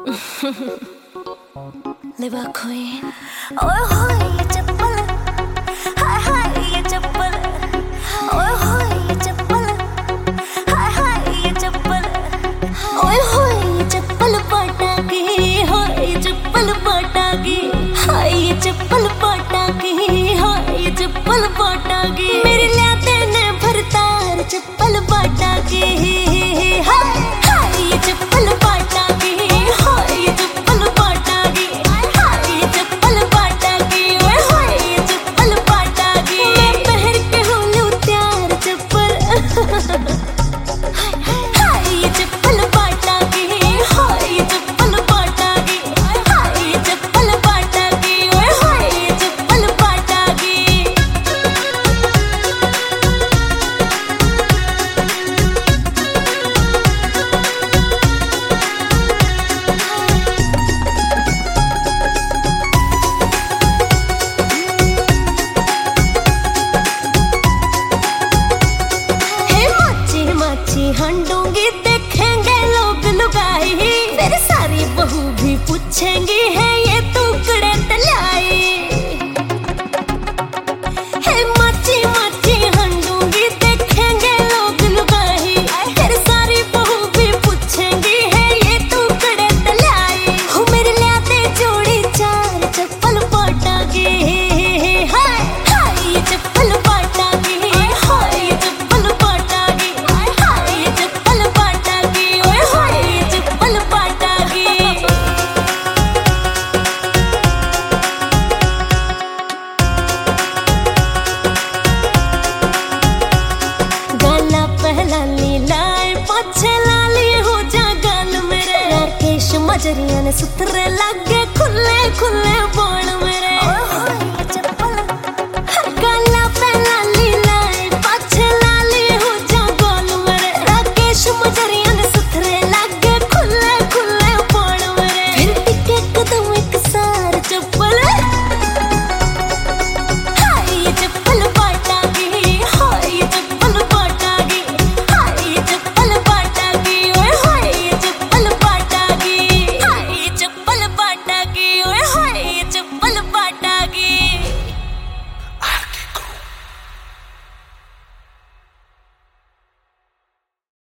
Live a queen. ओए होए ये चप्पल, हाय हाय ये चप्पल, ओए होए ये चप्पल, हाय हाय ये चप्पल, ओए होए ये चप्पल पाटागी, हाय ये चप्पल पाटागी, हाय ये चप्पल पाटागी, हाय ये चप्पल पाटागी, मेरे लाते ने भरतार चप्पल पाटागी, हाय हाय ये चप्पल पाटागी, हाय ये चप्पल पाटागी, हाय ये चप्पल पाटागी, ओए होए ये चप्पल पाटागी, मैं पहन के हूँ त्यार चप्पल, हाय ये चप्पल पाटागी, हाय ये चप्पल पाटागी, हाय ये चप्पल पाटागी, ओए होए ये चप्पल पाटागी। हंडूंगी देखेंगे लोग लुगाई, मेरी सारी बहू भी पूछेंगी है ये टुकड़े तलाई, है माची माची हंडूंगी देखेंगे लोग लुगाई, मेरी सारी बहू भी पूछेंगी है ये टुकड़े तलाई, हो मेरे लाते जोड़ी चार चप्पल पाटागी, हाय हाय ये चप्पल पाटागी, हाय ये चप्पल पाटागी, हाय ये चप्पल पाटागी, ओए होए ये चप्पल पाटागी। गाला पहला नीलाए पाछे लाली हो जा गाल मेरे, राकेश मजरिया ने सुथरे लागे खुले खुले बोल